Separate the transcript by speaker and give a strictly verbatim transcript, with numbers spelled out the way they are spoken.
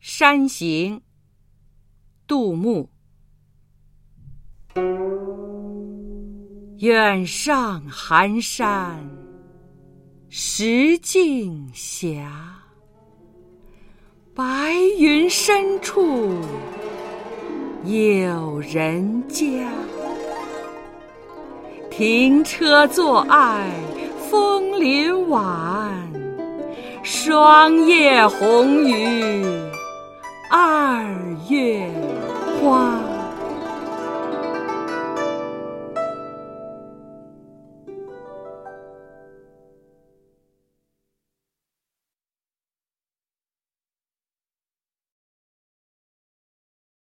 Speaker 1: 山行，杜牧。远上寒山石径斜，白云深处有人家。停车坐爱枫林晚，霜叶红于二月花。